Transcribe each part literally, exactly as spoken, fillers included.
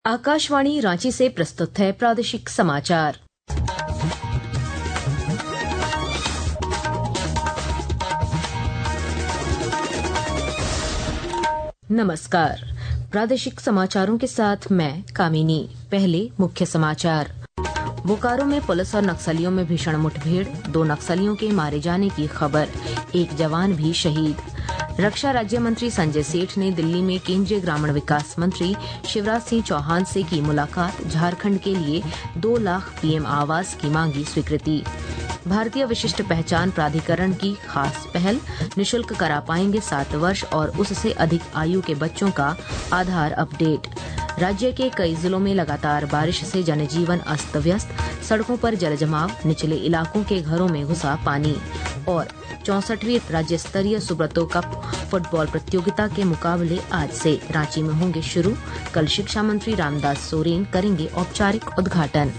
आकाशवाणी रांची से प्रस्तुत है प्रादेशिक समाचार। नमस्कार, प्रादेशिक समाचारों के साथ मैं कामिनी। पहले मुख्य समाचार। बोकारो में पुलिस और नक्सलियों में भीषण मुठभेड़, दो नक्सलियों के मारे जाने की खबर, एक जवान भी शहीद। रक्षा राज्य मंत्री संजय सेठ ने दिल्ली में केंद्रीय ग्रामीण विकास मंत्री शिवराज सिंह चौहान से की मुलाकात, झारखंड के लिए दो लाख पीएम आवास की मांगी स्वीकृति। भारतीय विशिष्ट पहचान प्राधिकरण की खास पहल, निशुल्क करा पाएंगे सात वर्ष और उससे अधिक आयु के बच्चों का आधार अपडेट। राज्य के कई जिलों में लगातार बारिश से जनजीवन अस्त व्यस्त, सड़कों पर जलजमाव, निचले इलाकों के घरों में घुसा पानी। और चौसठवीं राज्य स्तरीय सुब्रतो कप फुटबॉल प्रतियोगिता के मुकाबले आज से रांची में होंगे शुरू। कल शिक्षा मंत्री रामदास सोरेन करेंगे औपचारिक उद्घाटन।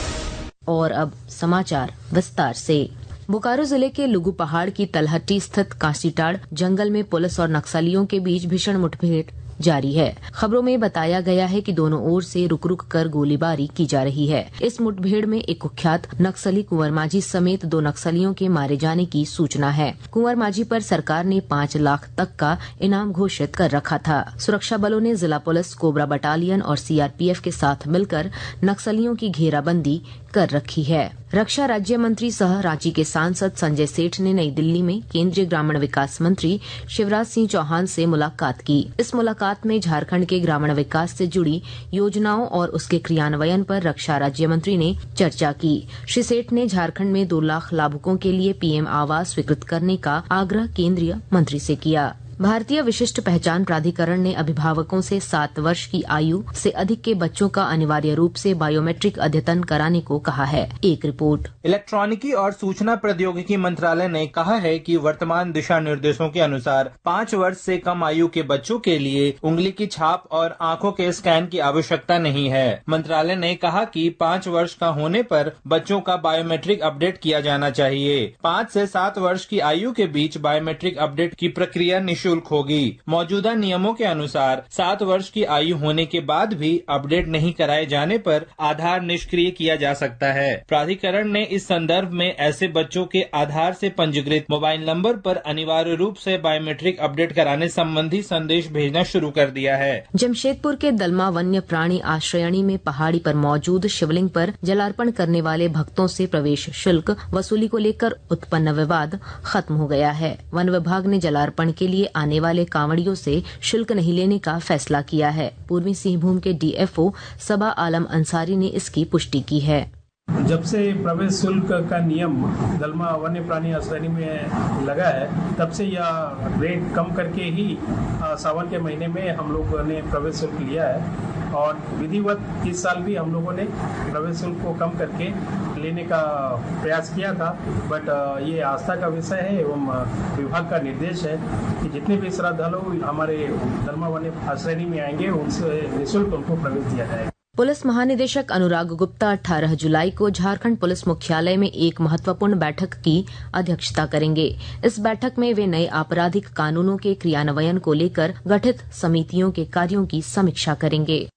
और अब समाचार विस्तार से। बोकारो जिले के लुगु पहाड़ की तलहटी स्थित कांसीटाड़ जंगल में पुलिस और नक्सलियों के बीच भीषण मुठभेड़ जारी है। खबरों में बताया गया है कि दोनों ओर से रुक रुक कर गोलीबारी की जा रही है। इस मुठभेड़ में एक कुख्यात नक्सली कुंवर माझी समेत दो नक्सलियों के मारे जाने की सूचना है। कुंवर माझी पर सरकार ने पाँच लाख तक का इनाम घोषित कर रखा था। सुरक्षा बलों ने जिला पुलिस, कोबरा बटालियन और सीआरपीएफ के साथ मिलकर नक्सलियों की घेराबंदी कर रखी है। रक्षा राज्य मंत्री सह रांची के सांसद संजय सेठ ने नई दिल्ली में केंद्रीय ग्रामीण विकास मंत्री शिवराज सिंह चौहान से मुलाकात की। इस मुलाकात में झारखंड के ग्रामीण विकास से जुड़ी योजनाओं और उसके क्रियान्वयन पर रक्षा राज्य मंत्री ने चर्चा की। श्री सेठ ने झारखंड में दो लाख लाभुकों के लिए पीएम आवास स्वीकृत करने का आग्रह केंद्रीय मंत्री से किया। भारतीय विशिष्ट पहचान प्राधिकरण ने अभिभावकों से सात वर्ष की आयु से अधिक के बच्चों का अनिवार्य रूप से बायोमेट्रिक अद्यतन कराने को कहा है। एक रिपोर्ट। इलेक्ट्रॉनिकी और सूचना प्रौद्योगिकी मंत्रालय ने कहा है कि वर्तमान दिशा निर्देशों के अनुसार पाँच वर्ष से कम आयु के बच्चों के लिए उंगली की छाप और आंखों के स्कैन की आवश्यकता नहीं है। मंत्रालय ने कहा कि पाँच वर्ष का होने पर बच्चों का बायोमेट्रिक अपडेट किया जाना चाहिए। पाँच से सात वर्ष की आयु के बीच बायोमेट्रिक अपडेट की प्रक्रिया शुल्क होगी। मौजूदा नियमों के अनुसार सात वर्ष की आयु होने के बाद भी अपडेट नहीं कराए जाने पर आधार निष्क्रिय किया जा सकता है। प्राधिकरण ने इस संदर्भ में ऐसे बच्चों के आधार से पंजीकृत मोबाइल नंबर पर अनिवार्य रूप से बायोमेट्रिक अपडेट कराने संबंधी संदेश भेजना शुरू कर दिया है। जमशेदपुर के दलमा वन्य प्राणी आश्रयणी में पहाड़ी पर मौजूद शिवलिंग पर जलार्पण करने वाले भक्तों से प्रवेश शुल्क वसूली को लेकर उत्पन्न विवाद खत्म हो गया है। वन विभाग ने जलार्पण के लिए आने वाले कांवड़ियों से शुल्क नहीं लेने का फैसला किया है। पूर्वी सिंहभूम के डीएफओ सबा आलम अंसारी ने इसकी पुष्टि की है। जब से प्रवेश शुल्क का नियम दलमा वन्य प्राणी आश्रयणी में लगा है, तब से यह रेट कम करके ही सावन के महीने में हम लोगों ने प्रवेश शुल्क लिया है और विधिवत इस साल भी हम लोगों ने प्रवेश शुल्क को कम करके लेने का प्रयास किया था। बट ये आस्था का विषय है एवं विभाग का निर्देश है कि जितने भी श्रद्धालु हमारे दलमा वन्य आश्रयणी में आएंगे उनसे निःशुल्क उनको प्रवेश दिया जाएगा। पुलिस महानिदेशक अनुराग गुप्ता अठारह जुलाई को झारखंड पुलिस मुख्यालय में एक महत्वपूर्ण बैठक की अध्यक्षता करेंगे। इस बैठक में वे नए आपराधिक कानूनों के क्रियान्वयन को लेकर गठित समितियों के कार्यों की समीक्षा करेंगे।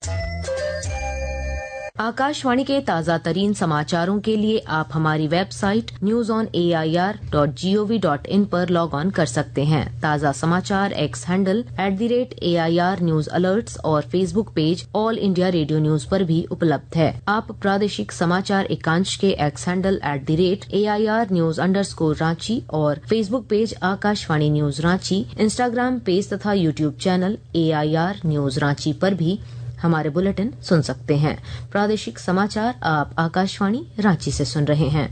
आकाशवाणी के ताजा तरीन समाचारों के लिए आप हमारी website news on A I R dot G O V dot in पर लॉग ऑन कर सकते हैं। ताजा समाचार X handle at the rate A I R news alerts और Facebook page All India Radio news पर भी उपलब्ध है। आप प्रादेशिक समाचार एकांश के X handle at the rate A I R news underscore Ranchi और Facebook page Akashvani news Ranchi, Instagram page तथा YouTube channel A I R news Ranchi पर भी हमारे बुलेटिन सुन सकते हैं। प्रादेशिक समाचार आप आकाशवाणी रांची से सुन रहे हैं।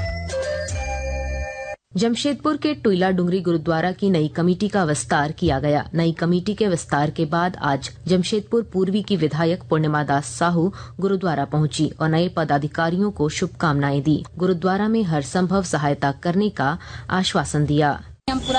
जमशेदपुर के टुइला डुंगरी गुरुद्वारा की नई कमेटी का विस्तार किया गया। नई कमेटी के विस्तार के बाद आज जमशेदपुर पूर्वी की विधायक पूर्णिमा दास साहू गुरुद्वारा पहुंची और नए पदाधिकारियों को शुभकामनाएं दी। गुरुद्वारा में हर संभव सहायता करने का आश्वासन दिया। हम पूरा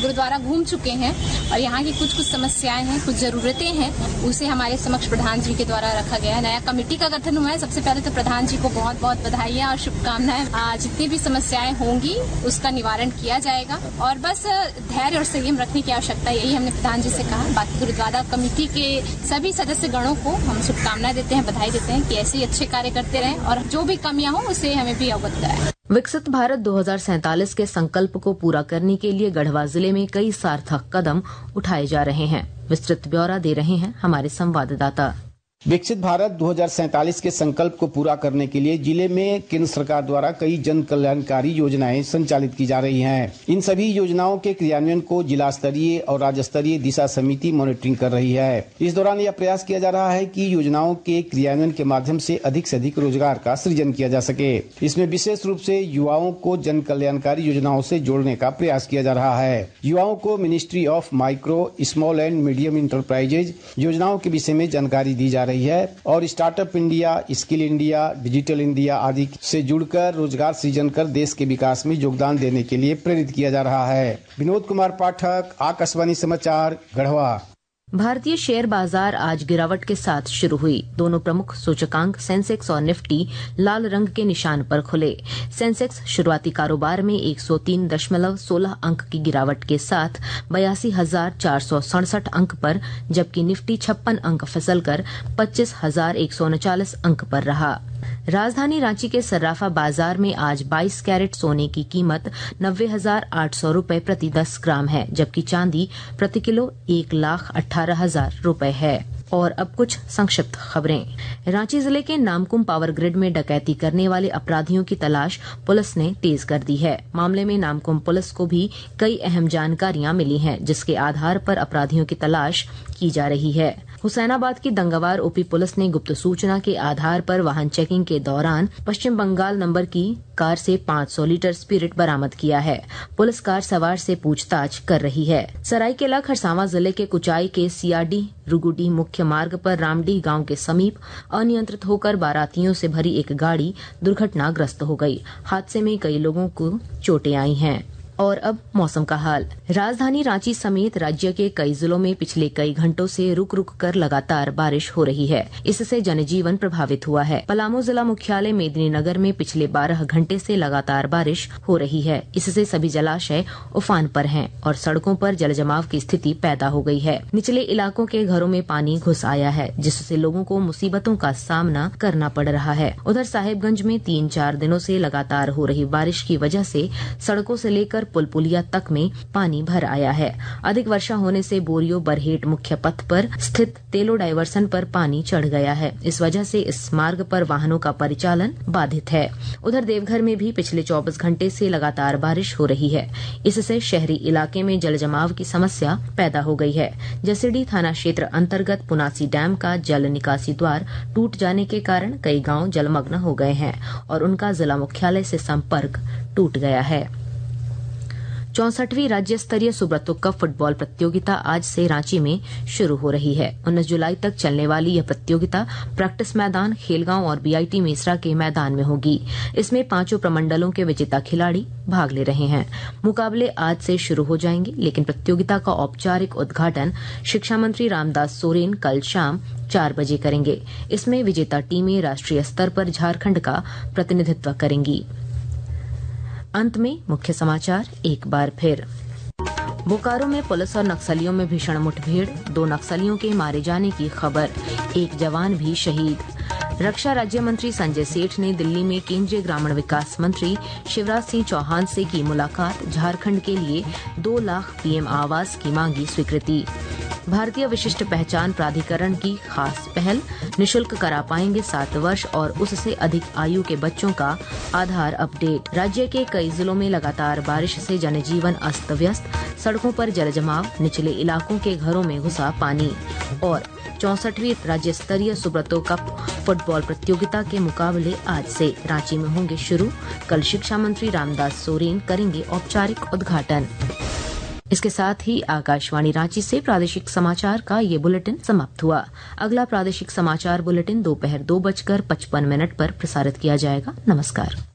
गुरुद्वारा घूम चुके हैं और यहाँ की कुछ कुछ समस्याएं हैं, कुछ जरूरतें हैं, उसे हमारे समक्ष प्रधान जी के द्वारा रखा गया है। नया कमेटी का गठन हुआ है। सबसे पहले तो प्रधान जी को बहुत बहुत बधाइयाँ और शुभकामनाएं। जितनी भी समस्याएं होंगी उसका निवारण किया जाएगा और बस धैर्य और संयम रखने की आवश्यकता, यही हमने प्रधान जी से कहा। बाकी गुरुद्वारा कमेटी के सभी सदस्य गणों को हम शुभकामनाएं देते हैं, बधाई देते हैं कि ऐसे ही अच्छे कार्य करते रहें और जो भी कमियां हो उसे हमें भी अवगत कराएं। विकसित भारत दो हज़ार सैंतालीस के संकल्प को पूरा करने के लिए गढ़वा जिले में कई सार्थक कदम उठाए जा रहे हैं। विस्तृत ब्यौरा दे रहे हैं हमारे संवाददाता। विकसित भारत दो हज़ार सैंतालीस के संकल्प को पूरा करने के लिए जिले में केंद्र सरकार द्वारा कई जन कल्याणकारी योजनाएं संचालित की जा रही हैं। इन सभी योजनाओं के क्रियान्वयन को जिला स्तरीय और राज्य स्तरीय दिशा समिति मॉनिटरिंग कर रही है। इस दौरान यह प्रयास किया जा रहा है कि योजनाओं के क्रियान्वयन के माध्यम से अधिक से अधिक रोजगार का सृजन किया जा सके। इसमें विशेष रूप से युवाओं को जन कल्याणकारी योजनाओं से जोड़ने का प्रयास किया जा रहा है। युवाओं को ministry of micro small and medium enterprises योजनाओं के विषय में जानकारी दी जा रही है और startup India, skill India, digital India आदि से जुड़कर रोजगार सृजन कर देश के विकास में योगदान देने के लिए प्रेरित किया जा रहा है। विनोद कुमार पाठक, आकाशवाणी समाचार, गढ़वा। भारतीय शेयर बाजार आज गिरावट के साथ शुरू हुई। दोनों प्रमुख सूचकांक सेंसेक्स और निफ्टी लाल रंग के निशान पर खुले। सेंसेक्स शुरुआती कारोबार में एक सौ तीन दशमलव सोलह अंक की गिरावट के साथ बयासी हजार चार सौ सड़सठ अंक पर, जबकि निफ्टी छप्पन अंक फिसलकर पच्चीस हजार एक सौ उनचालीस अंक पर रहा। राजधानी रांची के सर्राफा बाजार में आज बाईस कैरेट सोने की कीमत नब्बे हजार आठ सौ रूपये प्रति दस ग्राम है, जबकि चांदी प्रति किलो एक लाख अठारह हजार रूपये है। और अब कुछ संक्षिप्त खबरें। रांची जिले के नामकुम पावर ग्रिड में डकैती करने वाले अपराधियों की तलाश पुलिस ने तेज कर दी है। मामले में नामकुम पुलिस को भी कई अहम जानकारियां मिली हैं, जिसके आधार पर अपराधियों की तलाश की जा रही है। हुसैनाबाद की दंगावार ओपी पुलिस ने गुप्त सूचना के आधार पर वाहन चेकिंग के दौरान पश्चिम बंगाल नंबर की कार से पाँच सौ लीटर स्पिरिट बरामद किया है। पुलिस कार सवार से पूछताछ कर रही है। सरायकेला खरसावां जिले के कुचाई के सियाडी रुगुडी मुख्य मार्ग पर रामडीह गांव के समीप अनियंत्रित होकर बारातियों से भरी एक गाड़ी दुर्घटनाग्रस्त हो गई। हादसे में कई लोगों को चोटें आई हैं। और अब मौसम का हाल। राजधानी रांची समेत राज्य के कई जिलों में पिछले कई घंटों से रुक रुक कर लगातार बारिश हो रही है। इससे जनजीवन प्रभावित हुआ है। पलामू जिला मुख्यालय मेदिनीनगर में पिछले बारह घंटे से लगातार बारिश हो रही है। इससे सभी जलाशय उफान पर हैं और सड़कों पर जलजमाव की स्थिति पैदा हो गई है। निचले इलाकों के घरों में पानी घुस आया है, जिससे लोगों को मुसीबतों का सामना करना पड़ रहा है। उधर साहेबगंज में तीन चार दिनों से लगातार हो रही बारिश की वजह से सड़कों से लेकर पुल पुलिया तक में पानी भर आया है। अधिक वर्षा होने से बोरियो बरहेट मुख्य पथ पर स्थित तेलो डायवर्सन पर पानी चढ़ गया है। इस वजह से इस मार्ग पर वाहनों का परिचालन बाधित है। उधर देवघर में भी पिछले चौबीस घंटे से लगातार बारिश हो रही है। इससे शहरी इलाके में जलजमाव की समस्या पैदा हो गई है। जसीडीह थाना क्षेत्र अंतर्गत पुनासी डैम का जल निकासी द्वार टूट जाने के कारण कई गांव जलमग्न हो गए हैं और उनका जिला मुख्यालय से संपर्क टूट गया है। चौसठवीं राज्य स्तरीय सुब्रतो कप फुटबॉल प्रतियोगिता आज से रांची में शुरू हो रही है। उन्नीस जुलाई तक चलने वाली यह प्रतियोगिता प्रैक्टिस मैदान, खेलगांव और बीआईटी मेसरा के मैदान में होगी। इसमें पांचों प्रमंडलों के विजेता खिलाड़ी भाग ले रहे हैं। मुकाबले आज से शुरू हो जाएंगे, लेकिन प्रतियोगिता का औपचारिक उद्घाटन शिक्षा मंत्री रामदास सोरेन कल शाम चार बजे करेंगे। इसमें विजेता टीमें राष्ट्रीय स्तर पर झारखंड का प्रतिनिधित्व करेंगी। अंत में मुख्य समाचार एक बार फिर। बोकारो में पुलिस और नक्सलियों में भीषण मुठभेड़, दो नक्सलियों के मारे जाने की खबर, एक जवान भी शहीद। रक्षा राज्य मंत्री संजय सेठ ने दिल्ली में केंद्रीय ग्रामीण विकास मंत्री शिवराज सिंह चौहान से की मुलाकात, झारखंड के लिए दो लाख पीएम आवास की मांगी स्वीकृति। भारतीय विशिष्ट पहचान प्राधिकरण की खास पहल, निशुल्क करा पाएंगे सात वर्ष और उससे अधिक आयु के बच्चों का आधार अपडेट। राज्य के कई जिलों में लगातार बारिश से जनजीवन अस्त व्यस्त, सड़कों पर जलजमाव, निचले इलाकों के घरों में घुसा पानी। और चौसठवीं राज्य स्तरीय सुब्रतो कप फुटबॉल प्रतियोगिता के मुकाबले आज से रांची में होंगे शुरू। कल शिक्षा मंत्री रामदास सोरेन करेंगे औपचारिक उद्घाटन। इसके साथ ही आकाशवाणी रांची से प्रादेशिक समाचार का ये बुलेटिन समाप्त हुआ। अगला प्रादेशिक समाचार बुलेटिन दोपहर दो बजकर पचपन मिनट पर प्रसारित किया जाएगा। नमस्कार।